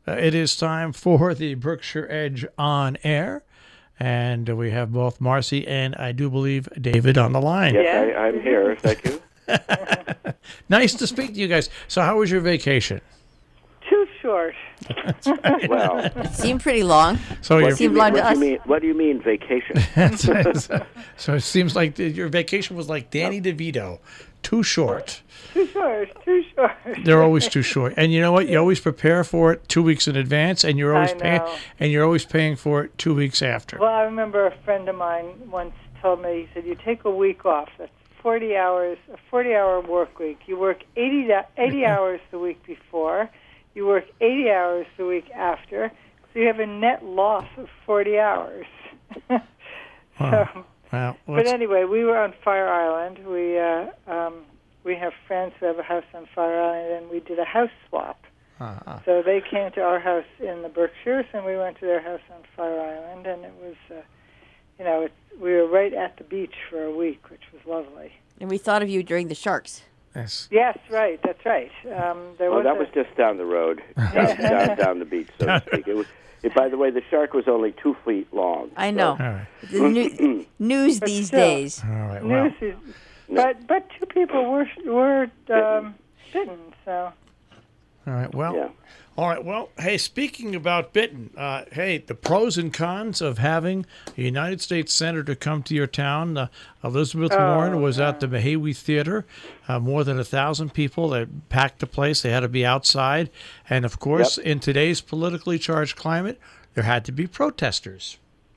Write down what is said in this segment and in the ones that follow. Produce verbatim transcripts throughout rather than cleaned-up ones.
Uh, it is time for the Berkshire Edge on air, and uh, we have both Marcy and I do believe David on the line. Yes, yeah. I, I'm here. Thank you. Nice to speak to you guys. So, how was your vacation? Too short. Right. Well, it seemed pretty long. So, what, you're, do you mean, what, do you mean, what do you mean vacation? So it seems like the, your vacation was like Danny DeVito, too short. Too short, too short. They're always too short, and you know what? You always prepare for it two weeks in advance, and you're always I paying, know. and you're always paying for it two weeks after. Well, I remember a friend of mine once told me, he said, "You take a week off. That's forty hours, a forty-hour work week. You work eighty, eighty hours the week before. You work eighty hours the week after. So you have a net loss of forty hours." so, Wow. Wow. but anyway, we were on Fire Island. We uh, um, we have friends who have a house on Fire Island, and we did a house swap. Uh-huh. So they came to our house in the Berkshires, and we went to their house on Fire Island, and it was, uh, you know, it, we were right at the beach for a week, which was lovely. And we thought of you during the Sharks. Yes. Yes, right. That's right. Um, there well, was that a, was just down the road, down, down, down the beach, so to speak. It was, it, by the way, the shark was only two feet long. I know. All right. The new, news But these still. days. All right. Well. news is, but but two people were were um, bitten. So All right. Well. Yeah. All right. Well. Hey, speaking about bitten, uh, hey, the pros and cons of having a United States senator come to your town. Uh, Elizabeth Oh, Warren was yeah. at the Mahawi Theater. Uh, more than a thousand people. They packed the place. They had to be outside, and of course, Yep. in today's politically charged climate, there had to be protesters.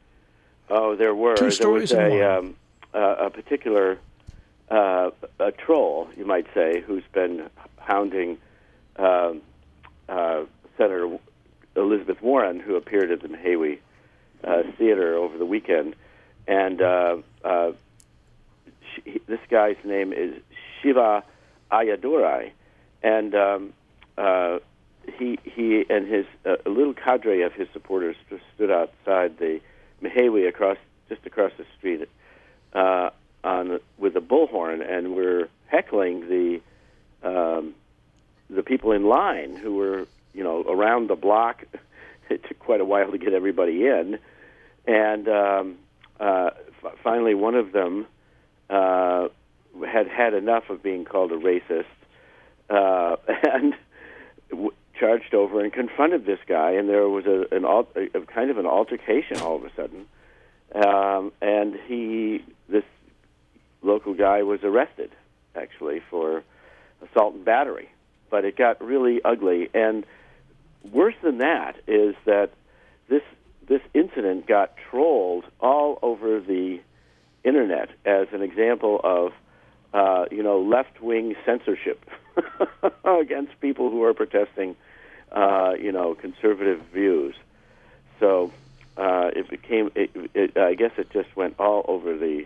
Oh, there were. Two there stories was in a, one. um, uh, a particular uh, a troll, you might say, who's been hounding um, uh, Senator Elizabeth Warren, who appeared at the Mahawi uh, Theater over the weekend. And uh, uh, she, this guy's name is Shiva Ayadurai. And um, uh, he he and his uh, a little cadre of his supporters just stood outside the Mahawi across just across the street uh, on with a bullhorn, and were heckling the um, the people in line who were you know around the block. It took quite a while to get everybody in, and um, uh, f- finally one of them uh, had had enough of being called a racist uh, and w- charged over and confronted this guy, and there was a, an al- a, a kind of an altercation all of a sudden, um, and he this local guy was arrested actually for assault and battery, but it got really ugly. And worse than that is that this this incident got trolled all over the internet as an example of uh, you know left-wing censorship against people who are protesting uh, you know conservative views. So uh, it became it, it, I guess it just went all over the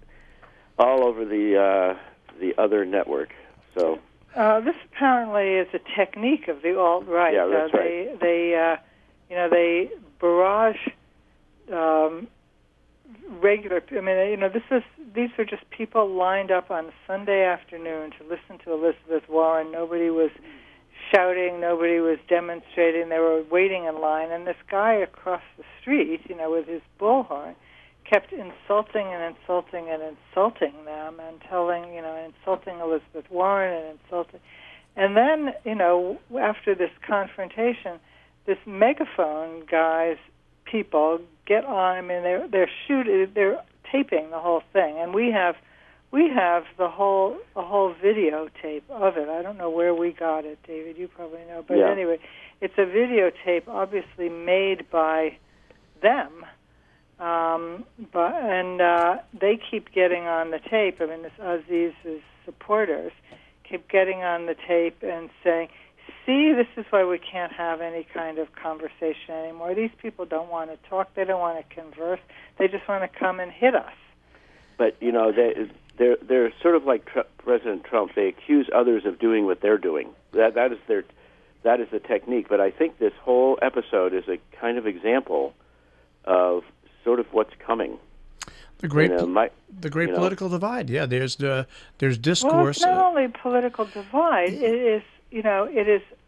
all over the uh, the other network. So. Uh, this apparently is a technique of the alt-right. Yeah, that's uh, right. They, they uh, you know, they barrage um, regular. I mean, you know, this is these are just people lined up on a Sunday afternoon to listen to Elizabeth Warren. Nobody was shouting. Nobody was demonstrating. They were waiting in line, and this guy across the street, you know, with his bullhorn, kept insulting and insulting and insulting them and telling, you know, insulting Elizabeth Warren and insulting. And then, you know, after this confrontation, this megaphone guy's people get on. I mean, they're they're shooting, they're taping the whole thing, and we have we have the whole the whole videotape of it. I don't know where we got it, David. You probably know, but Yeah. anyway, it's a videotape, obviously made by them. Um, but and uh, they keep getting on the tape. I mean, this Aziz's supporters keep getting on the tape and saying, "See, this is why we can't have any kind of conversation anymore. These people don't want to talk. They don't want to converse. They just want to come and hit us." But you know, they they're they're sort of like Tr- President Trump. They accuse others of doing what they're doing. That that is their that is the technique. But I think this whole episode is a kind of example of sort of what's coming. The great, You know, my- the great you know. political divide. Yeah, there's the there's Well, discourse. it's not uh, only political divide. It is, you know, it is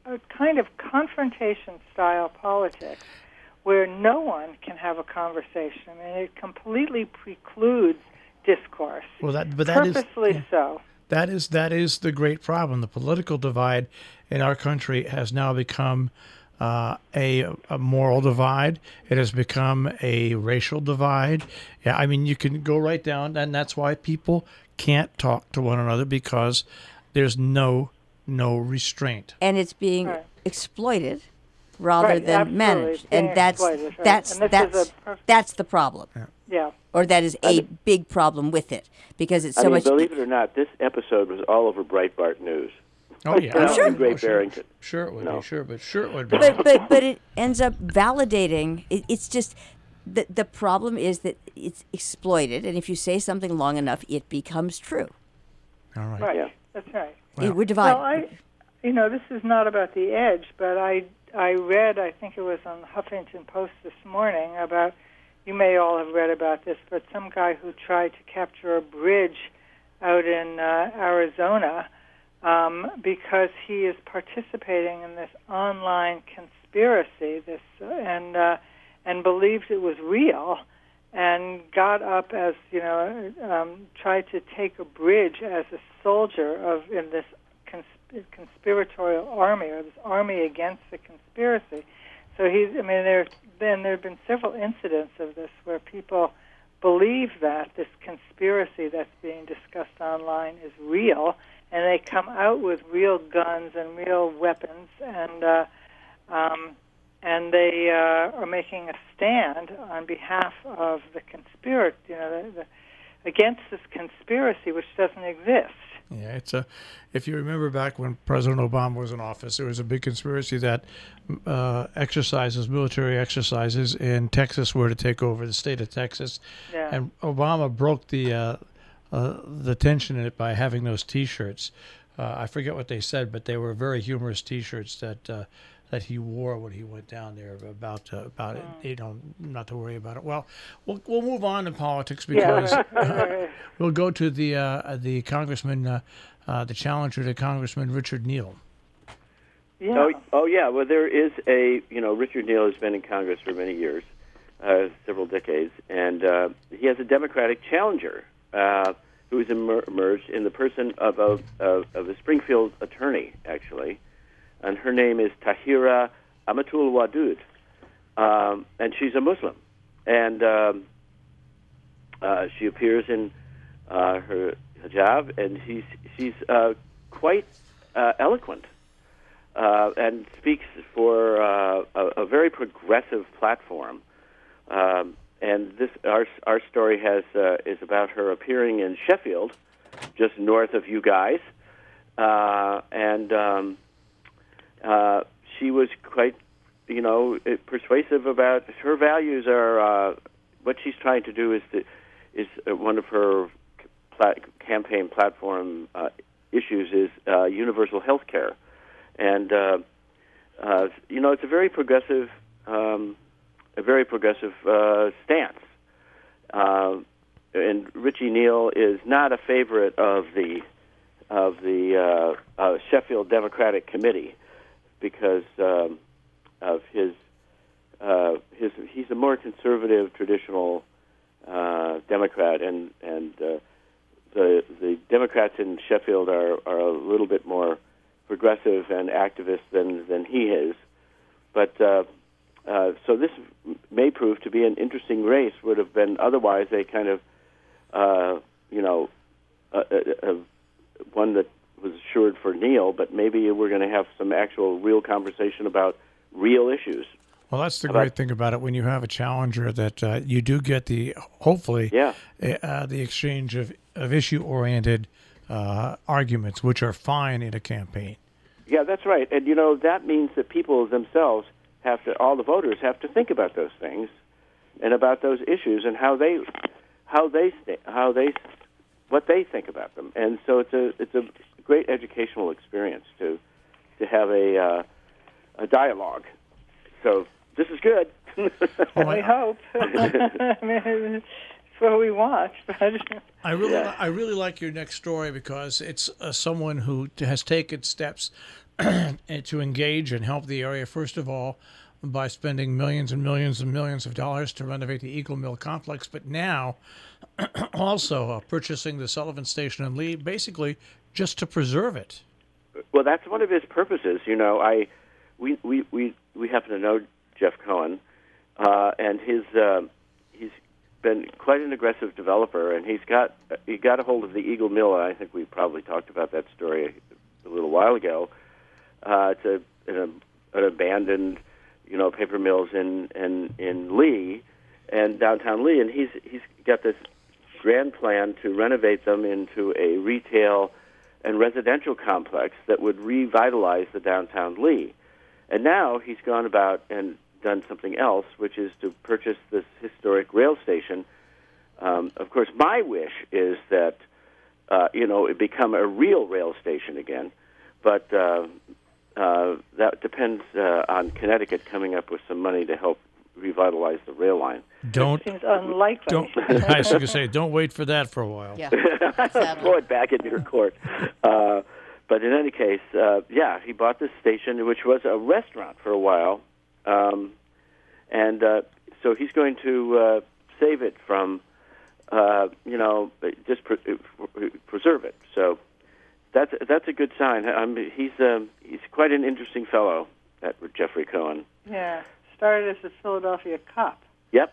a kind of confrontation-style politics where no one can have a conversation. I mean, it completely precludes discourse. Well, that but that is purposely yeah. so. That is that is the great problem. The political divide in our country has now become uh, a, a moral divide. It has become a racial divide. Yeah, I mean, you can go right down, and that's why people can't talk to one another, because there's no no restraint. And it's being Right. exploited rather Right, than absolutely. managed, It's being and that's exploited, right. that's And this that's is a perf- that's the problem, Yeah. or that is a big problem with it, because it's I so mean, much. believe it or not, this episode was all over Breitbart News. Oh yeah, I'm sure. Oh, Great sure. Barrington. Sure, it would No. be. Sure, but sure it would be. but but but it ends up validating. It, it's just the the problem is that it's exploited, and if you say something long enough, it becomes true. All right. Right. Yeah. That's right. Well- It, we're divided. Well, I, you know, this is not about the edge, but I, I read, I think it was on the Huffington Post this morning about, you may all have read about this, but some guy who tried to capture a bridge out in uh, Arizona um, because he is participating in this online conspiracy, this uh, and uh, and believed it was real, and got up as, you know, um, tried to take a bridge as a soldier of in this consp- conspiratorial army, or this army against the conspiracy. So he's, I mean, there then there have been several incidents of this where people believe that this conspiracy that's being discussed online is real, and they come out with real guns and real weapons, and uh, um, and they uh, are making a stand on behalf of the conspiracy, you know, the, the, against this conspiracy which doesn't exist. Yeah, it's a. If you remember back when President Obama was in office, there was a big conspiracy that uh, exercises, military exercises in Texas, were to take over the state of Texas, Yeah. and Obama broke the uh, uh, the tension in it by having those T-shirts. Uh, I forget what they said, but they were very humorous T-shirts that uh, that he wore when he went down there about uh, about it. You know, not to worry about it. Well, we'll we'll move on in politics because Yeah, right, right, right. we'll go to the uh, the congressman, uh, uh, the challenger to Congressman Richard Neal. Yeah. Oh, oh yeah. Well, there is a, you know, Richard Neal has been in Congress for many years, uh, several decades, and uh, he has a Democratic challenger uh, who has emer- emerged in the person of a, of, of a Springfield attorney, actually, and her name is Tahira Amatul Wadud, um, and she's a Muslim, and um, uh, she appears in uh, her hijab, and she's she's uh, quite uh, eloquent. Uh, and speaks for uh, a, a very progressive platform. Um, and this our our story has uh, is about her appearing in Sheffield, just north of you guys, uh, and um, uh, she was quite, you know, persuasive about her values. Are uh, what she's trying to do is to, is uh, one of her plat- campaign platform uh, issues is uh, universal health care. And uh, uh, you know, it's a very progressive, um, a very progressive uh, stance. Uh, and Richie Neal is not a favorite of the of the uh, uh, Sheffield Democratic Committee because um, of his uh, his. He's a more conservative, traditional uh, Democrat, and and uh, the the Democrats in Sheffield are are a little bit more progressive and activist than than he is, but uh, uh, so this may prove to be an interesting race. Would have been otherwise a kind of uh, you know a, a, a one that was assured for Neal, but maybe we're going to have some actual real conversation about real issues. Well, that's the About- great thing about it. When you have a challenger, that uh, you do get the hopefully Yeah. uh, the exchange of, of issue oriented uh, arguments, which are fine in a campaign. Yeah, that's right. And, you know, that means that people themselves have to, all the voters have to think about those things and about those issues and how they, how they, st- how they, what they think about them. And so it's a, it's a great educational experience to, to have a, uh, a dialogue. So this is good. Oh, We I, hope. I mean, it's what we want. But I really, Yeah. I really like your next story because it's uh, someone who has taken steps and to engage and help the area, first of all, by spending millions and millions and millions of dollars to renovate the Eagle Mill complex, but now also uh, purchasing the Sullivan Station in Lee, basically just to preserve it. Well, that's one of his purposes. You know, I we we we, we happen to know Jeff Cohen, uh, and his uh, he's been quite an aggressive developer, and he's got he got a hold of the Eagle Mill. And I think we probably talked about that story a little while ago. Uh, it's a, an, an abandoned, you know, paper mills in, in in Lee and downtown Lee, and he's he's got this grand plan to renovate them into a retail and residential complex that would revitalize the downtown Lee. And now he's gone about and done something else, which is to purchase this historic rail station. Um, of course, my wish is that uh, you know it become a real rail station again, but uh, uh, that depends uh, on Connecticut coming up with some money to help revitalize the rail line. Don't Seems unlikely. don't. I was going to say, don't wait for that for a while. Yeah. Throw it back into your court. Uh, but in any case, uh, yeah, he bought this station, which was a restaurant for a while, um, and uh, so he's going to uh, save it from, uh, you know, just pre- preserve it. So that's that's a good sign. I mean, he's um, he's quite an interesting fellow, that Jeffrey Cohen. Yeah, started as a Philadelphia cop. Yep,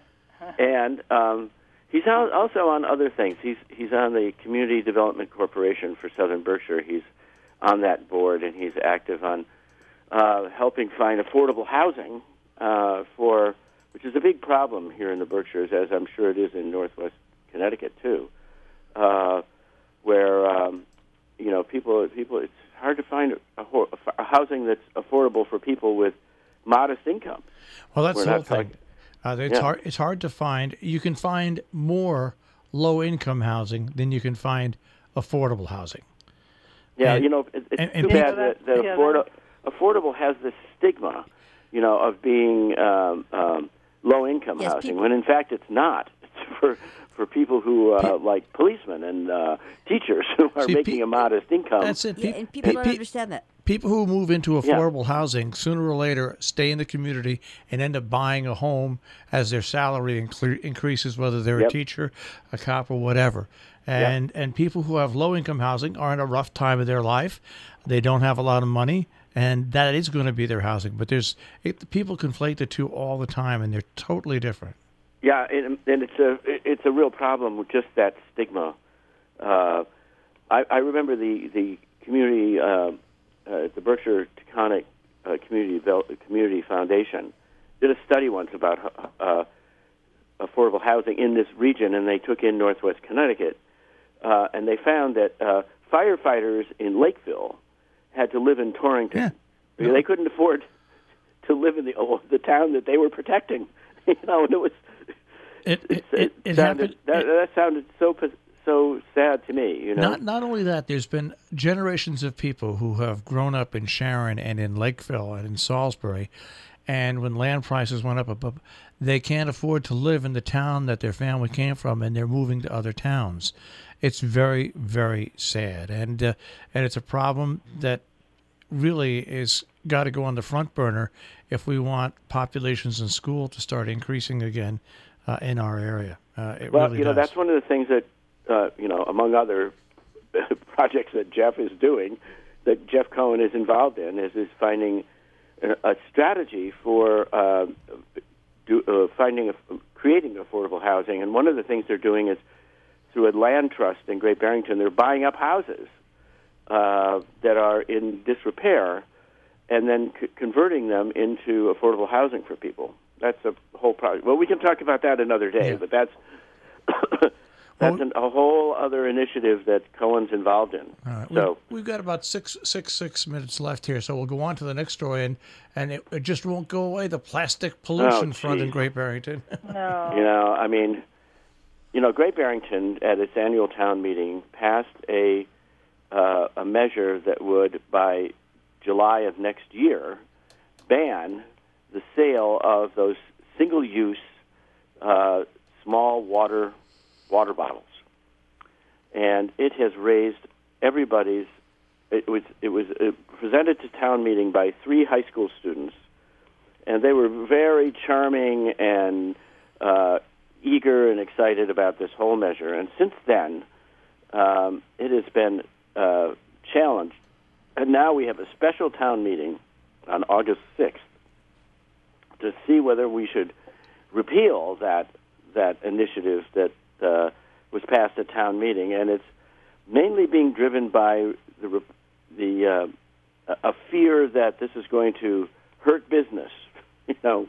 and um, he's al- also on other things. He's he's on the Community Development Corporation for Southern Berkshire. He's on that board, and he's active on uh, helping find affordable housing uh, for, which is a big problem here in the Berkshires, as I'm sure it is in Northwest Connecticut too, uh, where um, you know people people it's hard to find a, ho- a housing that's affordable for people with modest incomes. Well, that's We're the whole not thing. talking- Uh, it's Yeah. hard. It's hard to find. You can find more low-income housing than you can find affordable housing. Yeah, And- you know, it, it's and- and too people- bad that, that Yeah, afford- affordable has this stigma, you know, of being um, um, low-income Yes, housing, people- when in fact it's not. It's for for people who, uh, like policemen and uh, teachers who are See, making pe- a modest income. That's it. Yeah, Pe- and people pe- don't pe- understand that. People who move into Yeah. affordable housing sooner or later stay in the community and end up buying a home as their salary incre- increases, whether they're Yep. a teacher, a cop, or whatever. And and people who have low income housing are in a rough time of their life. They don't have a lot of money, and that is going to be their housing. But there's it, people conflate the two all the time, and they're totally different. Yeah, and, and it's a it's a real problem with just that stigma. Uh, I, I remember the the community, uh, uh, the Berkshire Taconic uh, Community Vel- Community Foundation did a study once about uh, affordable housing in this region, and they took in Northwest Connecticut, uh, and they found that uh, firefighters in Lakeville had to live in Torrington. Yeah. They couldn't afford to live in the oh, the town that they were protecting. You know, and it was. It it, It, it, it sounded, happened. that, it- that sounded so pa- so sad to me. You know, Not not only that, there's been generations of people who have grown up in Sharon and in Lakeville and in Salisbury, and when land prices went up above, they can't afford to live in the town that their family came from, and they're moving to other towns. It's very very sad, and uh, and it's a problem that really is got to go on the front burner if we want populations in school to start increasing again uh, in our area. Uh, it well, really you know, does. that's one of the things that uh, you know, among other projects that Jeff is doing, that Jeff Cohen is involved in, is is finding a, a strategy for uh, do, uh, finding a, creating affordable housing. And one of the things they're doing is through a land trust in Great Barrington, they're buying up houses uh, that are in disrepair, and then c- converting them into affordable housing for people. That's a whole project. Well, we can talk about that another day, Yeah. but that's that's an, a whole other initiative that Cohen's involved in. All right. So, we've, we've got about six, six, six minutes left here, so we'll go on to the next story, and, and it, it just won't go away. The plastic pollution Oh, front in geez. Great Barrington. No. you know, I mean, you know, Great Barrington at its annual town meeting passed a uh, a measure that would, by July of next year, ban the sale of those single-use uh, small water water bottles, and it has raised everybody's it was it was uh, presented to town meeting by three high school students, and they were very charming and uh, eager and excited about this whole measure. And since then, um, it has been uh, challenged. And now we have a special town meeting on August sixth to see whether we should repeal that that initiative that uh, was passed at town meeting. And it's mainly being driven by the the uh, a fear that this is going to hurt business, you know.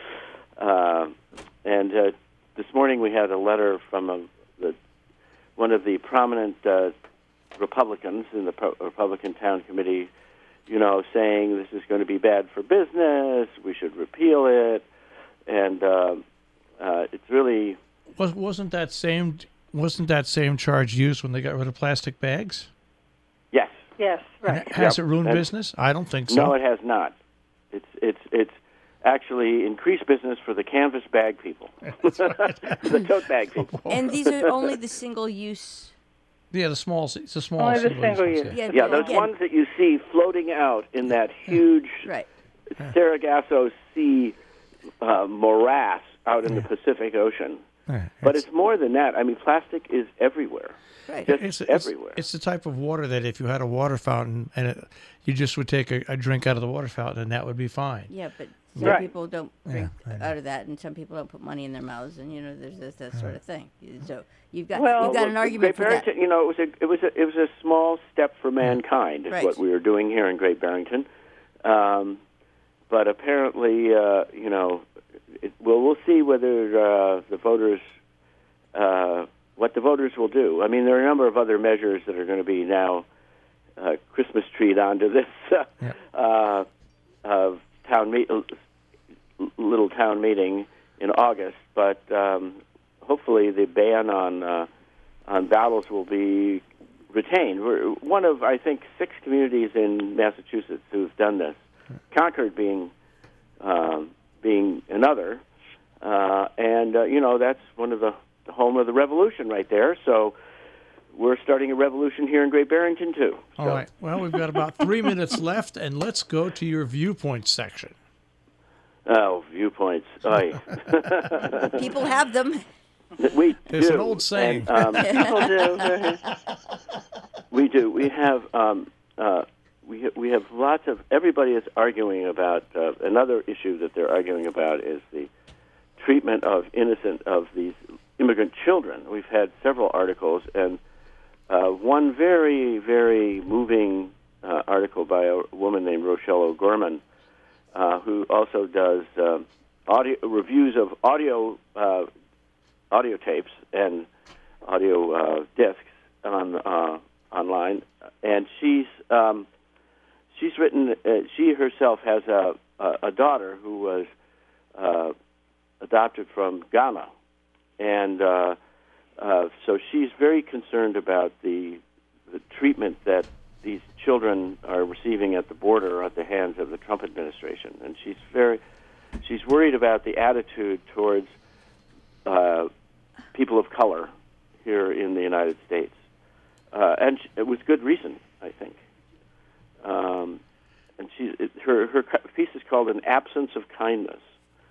Uh, and uh, this morning we had a letter from a, the, one of the prominent uh, Republicans in the Pro- Republican Town Committee, you know, saying this is going to be bad for business, we should repeal it, and uh, uh, it's really... Was, wasn't that same wasn't that same charge used when they got rid of plastic bags? Yes. Yes, right. Has Yep. it ruined And- business? I don't think so. No, it has not. It's it's it's actually increased business for the canvas bag people, the tote bag people. And these are only the single-use. Yeah, the small, it's a small. Only the single-use single ones, use. yeah. Yeah, Yeah, but those again- ones that you see floating out in that huge Right. Sargasso Sea uh, morass out in the Pacific Ocean. Yeah, But it's more than that. I mean, plastic is everywhere. Right. Just it's, it's, everywhere. it's the type of water that if you had a water fountain and it, you just would take a, a drink out of the water fountain and that would be fine. Yeah, but some Right. people don't drink I know. out of that, and some people don't put money in their mouths, and you know, there's this, that sort of thing. So you've got Well, you've got an Well, argument for Great that. Barrington, you know, it was a it was a it was a small step for mankind, is Right. what we were doing here in Great Barrington. Um, but apparently, uh, you know, it, well, we'll see whether uh, the voters, uh, what the voters will do. I mean, there are a number of other measures that are going to be now uh, Christmas treed onto this uh, Yeah. uh, uh, town meet, little town meeting in August. But um, hopefully, the ban on uh, on battles will be retained. We're one of, I think, six communities in Massachusetts who've done this. Concord being um, being another, uh, and uh, you know that's one of the, the home of the revolution right there. So we're starting a revolution here in Great Barrington too. All So, right. Well, we've got about three minutes left, and let's go to your viewpoint section. Oh, viewpoints. Aye. People have them. we It's do. an old saying. And, um, people do. We do. We have um, uh, we ha- we have lots of. Everybody is arguing about uh, another issue that they're arguing about is the treatment of innocent of these immigrant children. We've had several articles, and uh, one very very moving uh, article by a woman named Rochelle O'Gorman, uh, who also does uh, audio reviews of audio uh, audio tapes and audio uh, discs on uh, online, and she's um, she's written. Uh, she herself has a, a a daughter who was uh, adopted from Ghana, and uh, uh, so she's very concerned about the the treatment that these children are receiving at the border at the hands of the Trump administration, and she's very she's worried about the attitude towards uh, people of color here in the United States. Uh, and she, it was good reason, I think. Um, and she, it, her her piece is called "An Absence of Kindness,"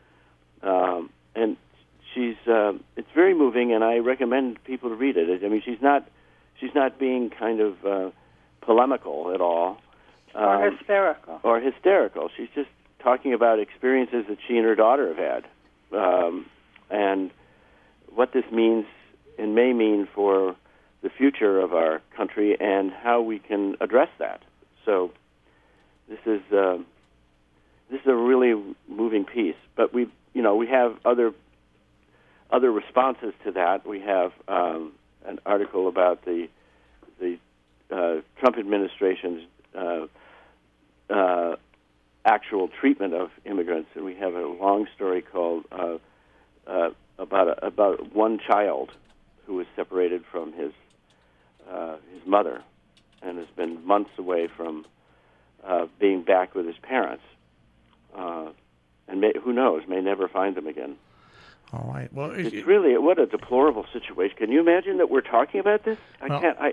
um, and she's um, it's very moving, and I recommend people to read it. I mean, she's not she's not being kind of uh, polemical at all, Or um, hysterical. or hysterical. She's just talking about experiences that she and her daughter have had, um, and what this means and may mean for the future of our country and how we can address that. So this is uh, this is a really moving piece. But we, you know, we have other other responses to that. We have um, an article about the the uh, Trump administration's uh, uh, actual treatment of immigrants, and we have a long story called uh, uh, about a, about one child who was separated from his uh, his mother and has been months away from uh, being back with his parents, uh, and may, who knows, may never find them again. All right. Well, it, It's really what a deplorable situation. Can you imagine that we're talking about this? I Well, can't. I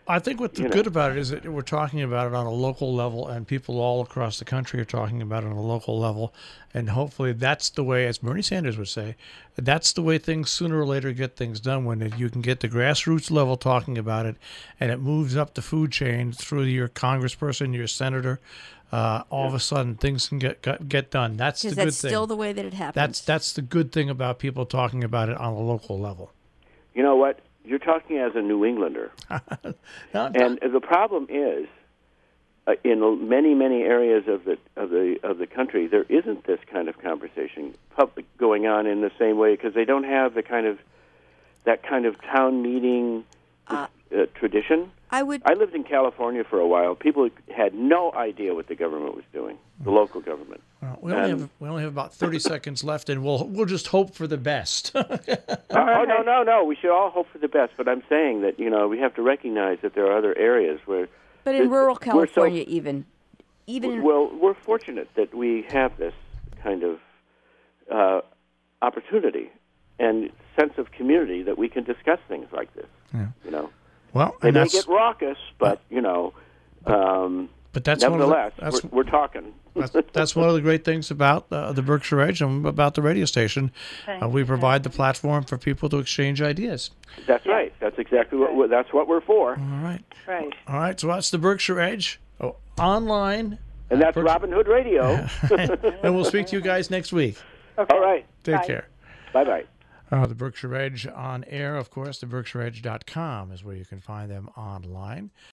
I think what's You know. good about it is that we're talking about it on a local level, and people all across the country are talking about it on a local level. And hopefully that's the way, as Bernie Sanders would say, that's the way things sooner or later get things done, when you can get the grassroots level talking about it, and it moves up the food chain through your congressperson, your senator. Uh, all of a sudden, things can get get, get done. That's the Because good that's thing. still the way that it happens. That's that's the good thing about people talking about it on a local level. You know what? You're talking as a New Englander. No, And the problem is, uh, in many, many areas of the of the of the country, there isn't this kind of conversation public going on in the same way, because they don't have the kind of that kind of town meeting uh, uh, tradition. I would. I lived in California for a while. People had no idea what the government was doing, the local government. Well, we only And- have we only have about thirty seconds left, and we'll we'll just hope for the best. Oh, oh no, no, no! We should all hope for the best. But I'm saying that, you know, we have to recognize that there are other areas where. But in that rural we're so- California, even, even in, Well, we're fortunate that we have this kind of uh, opportunity and sense of community that we can discuss things like this. Yeah. You know, Well, they and may that's get raucous, but you know, um, but that's one of the, nevertheless, that's, we're, we're talking. that's that's one of the great things about uh, the Berkshire Edge and about the radio station. Uh, we provide the platform for people to exchange ideas. That's right. That's exactly what we're, that's what we're for. All right, Right. all right. So that's the Berkshire Edge oh, online, And that's Berkshire- Robin Hood Radio. and we'll speak to you guys next week. Okay. All right. Take Bye. care. Bye bye. Uh, the Berkshire Edge on air, of course, the berkshire edge dot com is where you can find them online.